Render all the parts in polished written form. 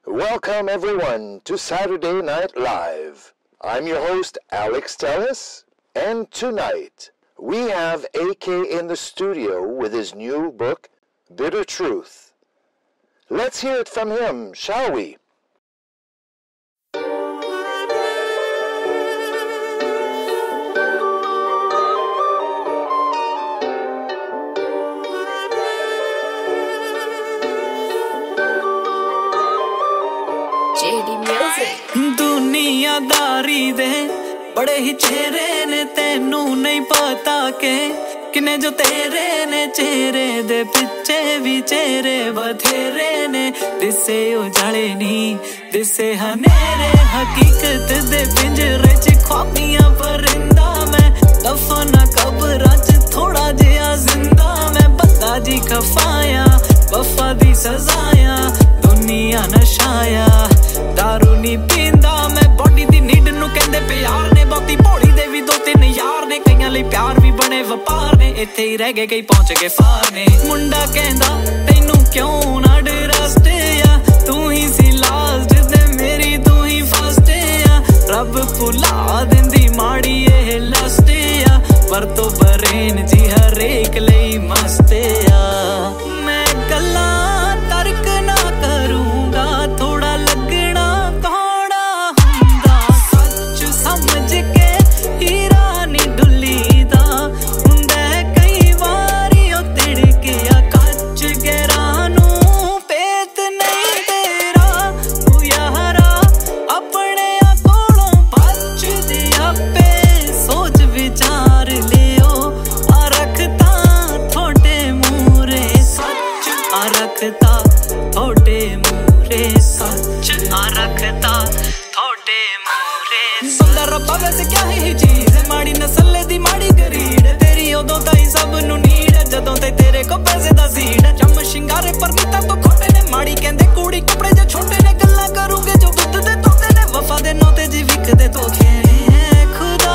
Welcome everyone to Saturday Night Live. I'm your host Alex Tellis, and tonight we have AK in the studio with his new book, Bitter Truth. Let's hear it from him, shall we? दुनियादारी दे बड़े ही चेहरे ने तेनू नहीं पता के किने जो तेरे ने चेहरे दे पिछे भी चेहरे बथेरे ने दिसे उजाले नी दिसे हनेरे हकीकत दे पिंजरे च ख्वाबियां परिंदा मैं दफन कब्रां च थोड़ा जिहा जिंदा मैं बंदा जी खफाया वफा दी सजाया दुनिया नशाया दारू नी पींदा मैं बॉडी दी नीड नू कहंदे प्यार ने बहुती भोली दे भी 2-3 यार ने कईयां लई प्यार भी बने वपार ने इत्थे ही रह गए कई पहुंच गए फार ने मुंडा कहंदा तैनू क्यों ना डरस्ट या तू ही सी लास्ट ते मेरी तू ही फर्स्ट या रब भुला दिंदी माड़ी ए लस्ट या पर तो बरेन जी हर एक लई मस्त या मैं गल्ला तर्क ना करूंगा थोड़ा लगना कौड़ा हुंदा सच समझ के हीरा नी डुलीदा हुंदा कई वारी ओ तिड़किया कच गहरा नू पेत नहीं तेरा तू यारा अपने कोलों बच दे आपे सोच विचार लियो आ रखता थोड़े मूरे सच आ रखता थोड़े मूरे सच आ रखता थोड़े मूरे बंदा रब्बा वैसे क्या है चीज माड़ी नस्ल दी माड़ी गरीड तेरी उदों ताई सब नू नीड जदों ते तेरे को पैसे दा सीड चम शिंगारे पर नीता तो खोटे ने माड़ी कहंदे कुड़ी कपड़े जो छोटे ने गल्ला करूंगे जो दुध दे तोते ने वफा दे नोते जी विकदे धोखे है खुदा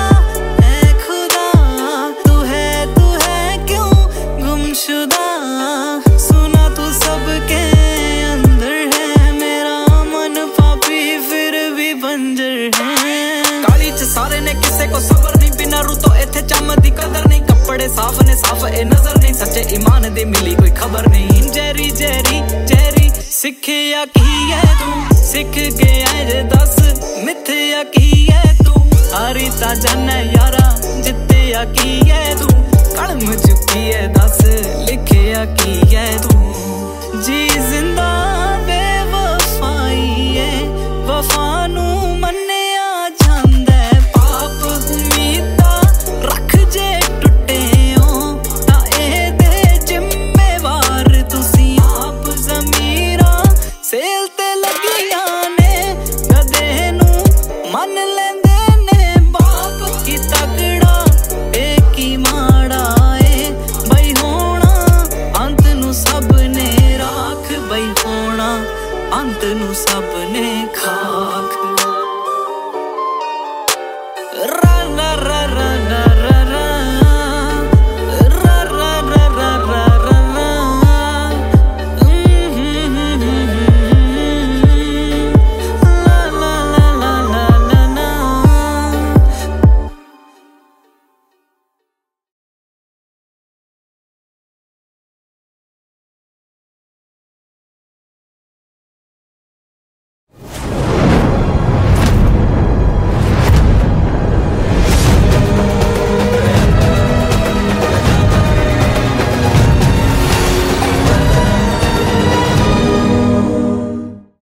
तू है क्यों गुमशुदा सुना तू सबके अंदर है मेरा मन पापी फिर भी बंजर है काली च सारे ने किसे को सबर नहीं बिना रू तो इत्थे चम दी कदर नहीं कपड़े साफ ने साफ ए नजर नहीं सच्चे ईमान दी मिली कोई खबर नहीं जैरी जैरी जैरी सिखिया की है तू सिख गया जे दस मिथया की है तू हारी ता जाने यारा जित्तिया की है तू कलम चुकी है दस लिखिया की है तू जी जिंदा बेवफाई है वफा नू मन्निया जांदा पाप उम्मीदा रख जे टुटे हो ता ए दे जिम्मेवार तुसी आप ज़मीरा सेल ते लगियां ने गधे नू मन लेंदे ने बाप की तगड़ा एक ही माड़ा ए बई होना अंत नू सब ने राख बई होना अंत नू सब ने खा